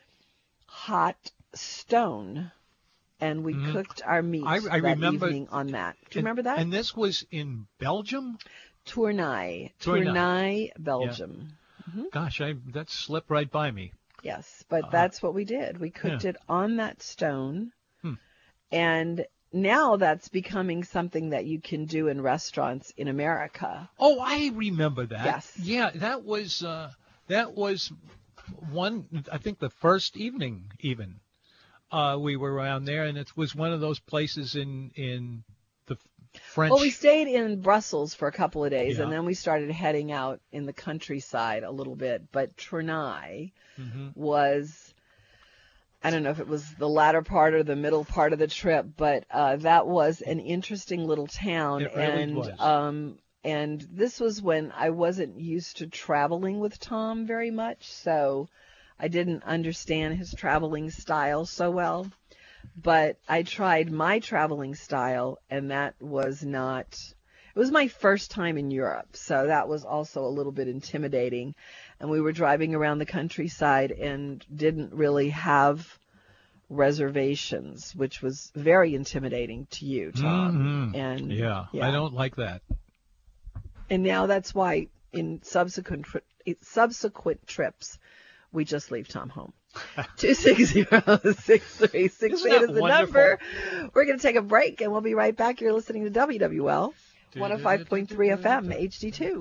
hot stone, and we Mhm. cooked our meat I- I that remember- evening on that. Do you And- remember that? And this was in Belgium? Tournai, Tournai. Tournai, Belgium. Gosh, I that slipped right by me. Yes, but Uh-huh. that's what we did. We cooked Yeah. it on that stone, Hmm. and now that's becoming something that you can do in restaurants in America. Oh, I remember that. Yes. Yeah, that was uh, that was one. I think the first evening even uh, we were around there, and it was one of those places in in the French. Well, we stayed in Brussels for a couple of days, Yeah. and then we started heading out in the countryside a little bit. But Tournai Mhm. was, I don't know if it was the latter part or the middle part of the trip, but uh, that was an interesting little town. It really and was. um, and this was when I wasn't used to traveling with Tom very much, so I didn't understand his traveling style so well. But I tried my traveling style, and that was not, it was my first time in Europe, so that was also a little bit intimidating. And we were driving around the countryside and didn't really have reservations, which was very intimidating to you, Tom. Mhm. And Yeah, I don't like that. And now that's why in subsequent tri- subsequent trips, we just leave Tom home. two six zero, six three six Isn't eight that is the wonderful? number. We're going to take a break, and we'll be right back. You're listening to W W L one oh five point three F M, H D two.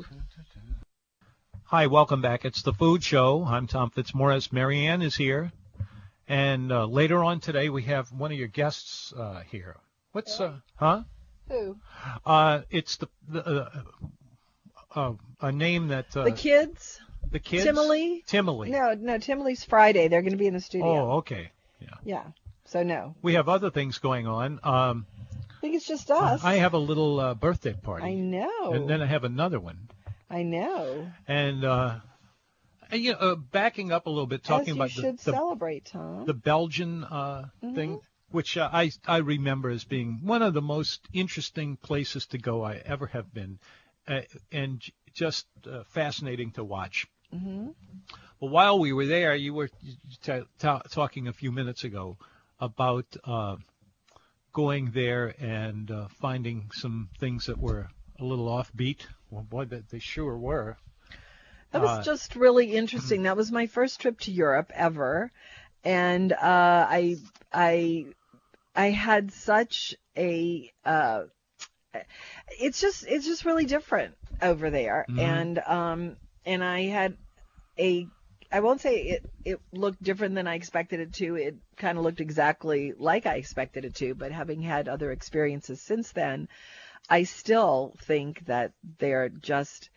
Hi, welcome back. It's the Food Show. I'm Tom Fitzmaurice. Marianne is here. And uh, later on today, we have one of your guests uh, here. What's, uh, huh? Who? Uh, it's the, the uh, uh, a name that, uh, The kids? the kids? Timely? Timely. No, no, Timely's Friday. They're going to be in the studio. Oh, okay. Yeah. Yeah, so no. We have other things going on. Um, I think it's just us. I have a little uh, birthday party. I know. And then I have another one. I know. And, uh, and you know, uh, backing up a little bit, talking As you about should the, the celebrate, Tom. the Belgian uh, Mm-hmm. thing, which uh, I I remember as being one of the most interesting places to go I ever have been, uh, and j- just uh, fascinating to watch. Mm-hmm. But while we were there, you were t- t- talking a few minutes ago about uh, going there and uh, finding some things that were a little offbeat. Well, boy, that they sure were. That was Uh, just really interesting. That was my first trip to Europe ever, and uh, I I I had such a uh, it's just it's just really different over there, Mhm. and um and I had a I won't say it it looked different than I expected it to. It kind of looked exactly like I expected it to, but having had other experiences since then, I still think that they're just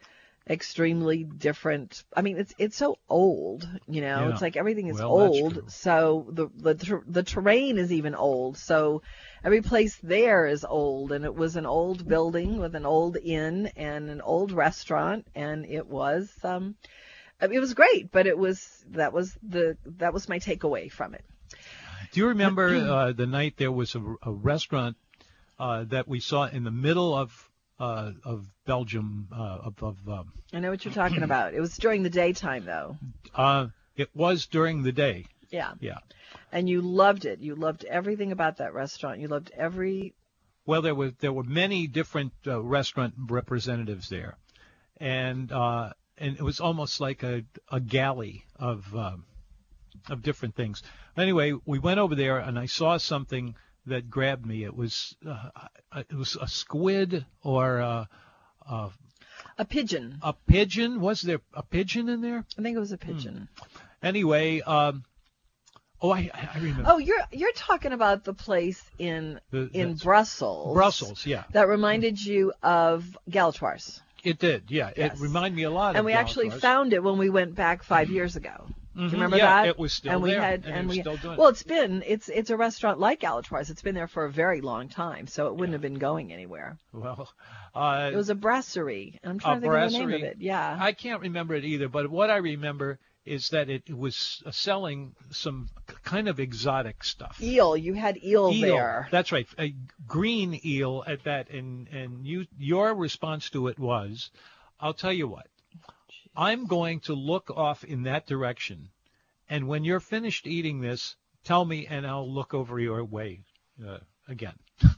extremely different. I mean, it's it's so old, you know. Yeah. It's like everything is Well, that's true. old, so the the ter- the terrain is even old. So every place there is old, and it was an old building with an old inn and an old restaurant, and it was um, it was great. But it was that was the that was my takeaway from it. Do you remember uh, the night there was a, a restaurant uh, that we saw in the middle of uh, of Belgium? Uh, of, of um, I know what you're talking about. It was during the daytime, though. uh, it was during the day. Yeah. Yeah. And you loved it. You loved everything about that restaurant. You loved every. Well, there were there were many different uh, restaurant representatives there, and uh, and it was almost like a a galley of um, of different things. Anyway, we went over there, and I saw something that grabbed me. It was uh, it was a squid or a, a, A pigeon. a pigeon. Was there a pigeon in there? I think it was a pigeon. Anyway, um, oh, I I remember. Oh, you're you're talking about the place in The- in that's- Brussels. Brussels, yeah. That reminded you of Galatoire's. It did, yeah. Yes. It reminded me a lot of And we actually Galatoire's. found it when we went back five years ago. Do you Mhm, remember yeah, that? it was still and we there, Had, and and it was we, still doing it. well, it's been it's it's a restaurant like Galatoire's. It's been there for a very long time, so it wouldn't have been going anywhere. Well, uh, It was a brasserie. I'm trying a to think of the name of brasserie. it. Yeah. I can't remember it either, but what I remember is that it was uh, selling some k- kind of exotic stuff. Eel. You had eel, Eel. there. That's right, a green eel at that, and and you your response to it was, I'll tell you what, I'm going to look off in that direction, and when you're finished eating this, tell me, and I'll look over your way uh, again.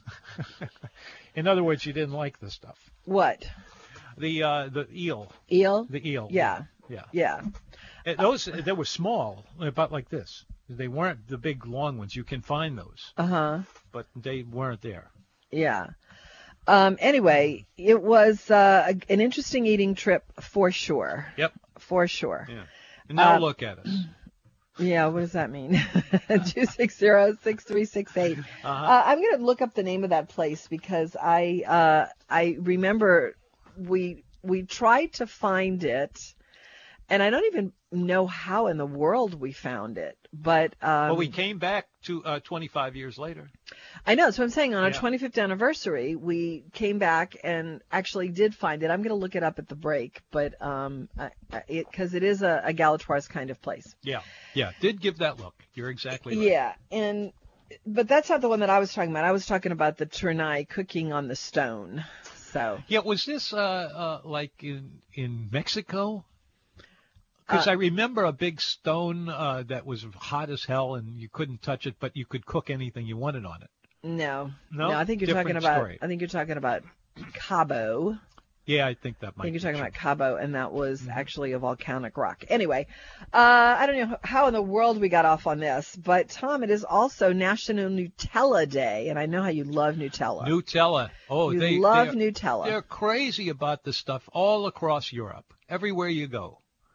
In other words, you didn't like the stuff. What? The uh, the eel, Eel? the eel. Yeah. Yeah. Yeah. And those they were small, about like this. They weren't the big long ones. You can find those, Uh huh. but they weren't there. Yeah. Um, anyway, it was uh, a, an interesting eating trip for sure. Yep. For sure. Yeah. And now Uh, look at us. Yeah, what does that mean? two six zero, six three six eight. Uh-huh. Uh, I'm going to look up the name of that place because I uh, I remember we we tried to find it, and I don't even know how in the world we found it. But um, Well, we came back to uh, twenty-five years later. I know. So I'm saying on our Yeah. twenty-fifth anniversary, we came back and actually did find it. I'm going to look it up at the break, but um, I- I- it because it is a, a Galatoire's kind of place. Yeah. Yeah. Did give that look. You're exactly right. Yeah, and but that's not the one that I was talking about. I was talking about the Tournai cooking on the stone. So Yeah. Was this uh, uh, like in in Mexico? Because Uh, I remember a big stone uh, that was hot as hell, and you couldn't touch it, but you could cook anything you wanted on it. no, No? I think you're talking Different about. story. I think you're talking about Cabo. Yeah, I think that I might. think you're be talking true. about Cabo, and that was Mm-hmm. actually a volcanic rock. Anyway, uh, I don't know how in the world we got off on this, but Tom, it is also National Nutella Day, and I know how you love Nutella. Nutella. Oh, you they love they're- Nutella. They're crazy about this stuff all across Europe, everywhere you go.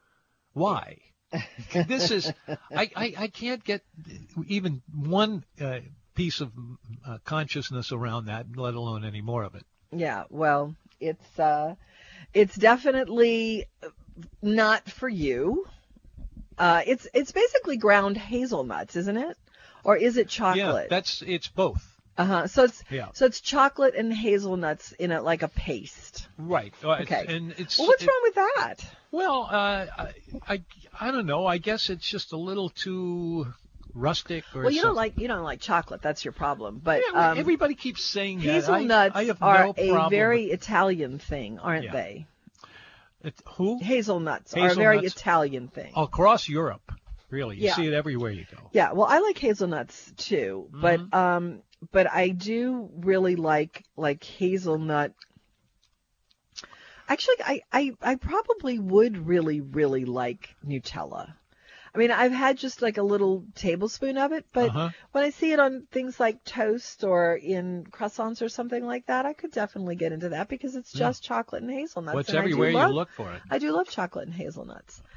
Why? This is I, I, I can't get even one uh, piece of uh, consciousness around that, let alone any more of it. Yeah, well, it's uh, it's definitely not for you. Uh, it's it's basically ground hazelnuts, isn't it? Or is it Yeah, chocolate? that's it's both. uh-huh. So it's Yeah. so it's chocolate and hazelnuts in it like a paste. Right. Uh, it's- Okay. And it's Well, what's it- wrong with that? Well, uh, I, I I don't know. I guess it's just a little too rustic or Well, you don't something. like you don't like chocolate. That's your problem. But Yeah, um, everybody keeps saying that. I- hazelnuts I, have are no a problem very with Italian thing, aren't Yeah. they? it. Who? Hazelnuts, are a very Hazelnuts. Italian thing. Across Europe, really. You Yeah. see it everywhere you go. Yeah, well, I like hazelnuts too, but Mm-hmm. um, but I do really like like hazelnut. Actually, I, I I probably would really really like Nutella. I mean, I've had just like a little tablespoon of it, but Uh-huh. when I see it on things like toast or in croissants or something like that, I could definitely get into that because it's just chocolate and hazelnuts. What's and I do everywhere you love- look for it. I do love chocolate and hazelnuts.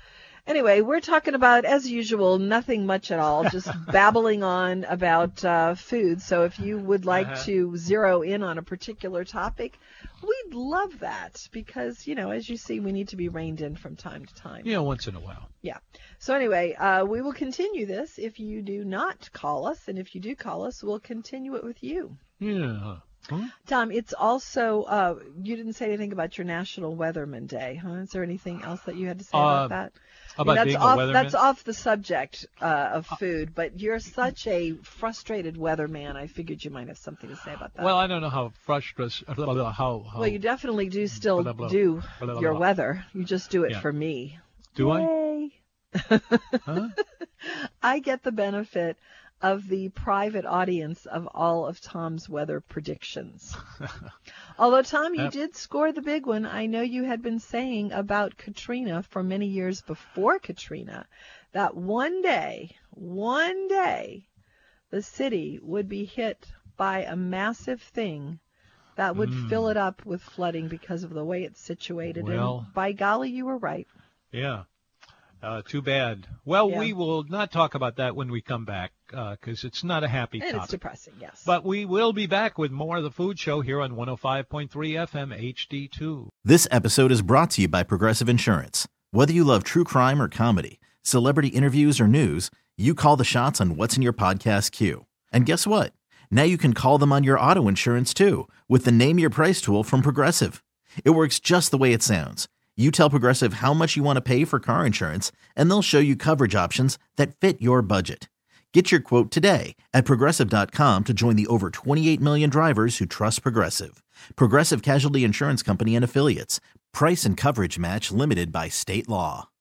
Anyway, we're talking about, as usual, nothing much at all, just babbling on about uh, food. So if you would like Uh-huh. to zero in on a particular topic, we'd love that because, you know, as you see, we need to be reined in from time to time. Yeah, once in a while. Yeah. So anyway, uh, we will continue this if you do not call us. And if you do call us, we'll continue it with you. Yeah. Huh? Tom, it's also, uh, you didn't say anything about your National Weatherman Day, huh? Is there anything else that you had to say Uh, about that? I mean, About that's being off, a weatherman? That's off the subject uh, of food, but you're such a frustrated weatherman. I figured you might have something to say about that. Well, I don't know how frustrated, how, how... Well, you definitely do still Blah, blah, blah. do Blah, blah, your blah. weather. You just do it Yeah. for me. Do I? Yay. Huh? I get the benefit of the private audience of all of Tom's weather predictions. Although, Tom, you Yep. did score the big one. I know you had been saying about Katrina for many years before Katrina that one day, one day, the city would be hit by a massive thing that would Mm. fill it up with flooding because of the way it's situated. Well- and by golly, you were right. Yeah. Uh, too bad. Well, Yeah. we will not talk about that when we come back because it's not a happy And topic. it's depressing, yes. But we will be back with more of the Food Show here on one oh five point three F M H D two. This episode is brought to you by Progressive Insurance. Whether you love true crime or comedy, celebrity interviews or news, you call the shots on what's in your podcast queue. And guess what? Now you can call them on your auto insurance too with the Name Your Price tool from Progressive. It works just the way it sounds. You tell Progressive how much you want to pay for car insurance, and they'll show you coverage options that fit your budget. Get your quote today at Progressive dot com to join the over twenty-eight million drivers who trust Progressive. Progressive Casualty Insurance Company and Affiliates. Price and coverage match limited by state law.